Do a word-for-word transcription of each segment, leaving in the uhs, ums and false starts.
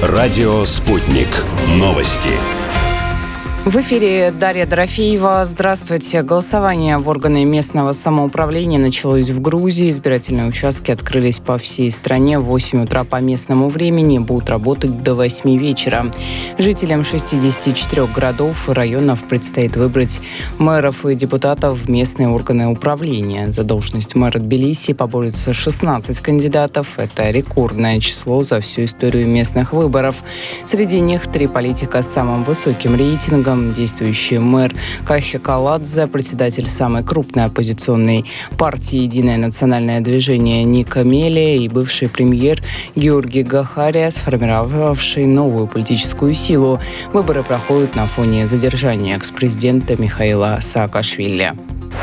Радио «Спутник». Новости. В эфире Дарья Дорофеева. Здравствуйте. Голосование в органы местного самоуправления началось в Грузии. Избирательные участки открылись по всей стране в восемь утра по местному времени. Будут работать до восьми вечера. Жителям шестидесяти четырёх городов и районов предстоит выбрать мэров и депутатов в местные органы управления. За должность мэра Тбилиси поборются шестнадцать кандидатов. Это рекордное число за всю историю местных выборов. Среди них три политика с самым высоким рейтингом. Действующий мэр Кахи Каладзе, председатель самой крупной оппозиционной партии «Единое национальное движение» Ника Мелия и бывший премьер Георгий Гахария, сформировавший новую политическую силу. Выборы проходят на фоне задержания экс-президента Михаила Саакашвили.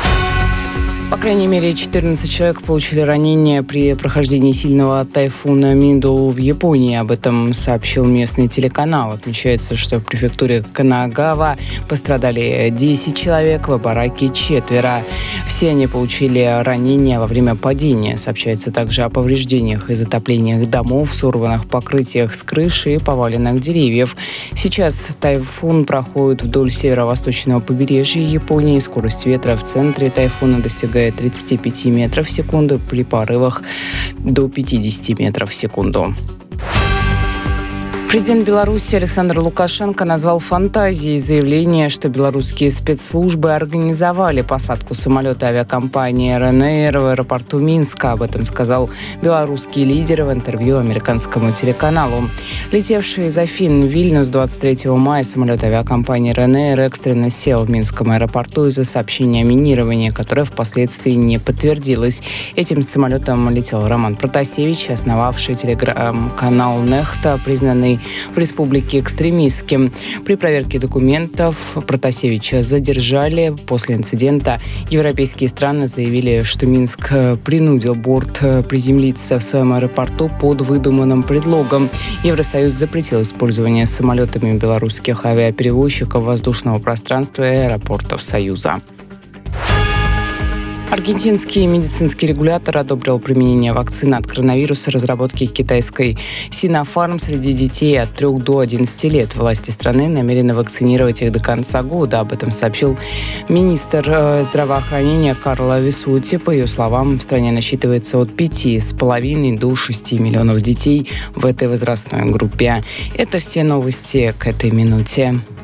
По крайней мере, четырнадцать человек получили ранения при прохождении сильного тайфуна Миндул в Японии. Об этом сообщил местный телеканал. Отмечается, что в префектуре Канагава пострадали десять человек, в Абараке четверо. Все они получили ранения во время падения. Сообщается также о повреждениях и затоплениях домов, сорванных покрытиях с крыши и поваленных деревьев. Сейчас тайфун проходит вдоль северо-восточного побережья Японии. Скорость ветра в центре тайфуна достигает тридцати пяти метров в секунду, при порывах до пятидесяти метров в секунду. Президент Беларуси Александр Лукашенко назвал фантазией заявление, что белорусские спецслужбы организовали посадку самолета авиакомпании эр эн эр в аэропорту Минска. Об этом сказал белорусский лидер в интервью американскому телеканалу. Летевший из Афин в Вильнюс двадцать третьего мая самолет авиакомпании эр эн эр экстренно сел в Минском аэропорту из-за сообщения о минировании, которое впоследствии не подтвердилось. Этим самолетом летел Роман Протасевич, основавший телеграм-канал «Нехта», признанный в республике экстремистским. При проверке документов Протасевича задержали. После инцидента европейские страны заявили, что Минск принудил борт приземлиться в своем аэропорту под выдуманным предлогом. Евросоюз запретил использование самолетами белорусских авиаперевозчиков воздушного пространства и аэропортов Союза. Аргентинский медицинский регулятор одобрил применение вакцины от коронавируса разработки китайской Sinopharm среди детей от трёх до одиннадцати лет. Власти страны намерены вакцинировать их до конца года. Об этом сообщил министр здравоохранения Карло Висути. По ее словам, в стране насчитывается от пяти с половиной до шести миллионов детей в этой возрастной группе. Это все новости к этой минуте.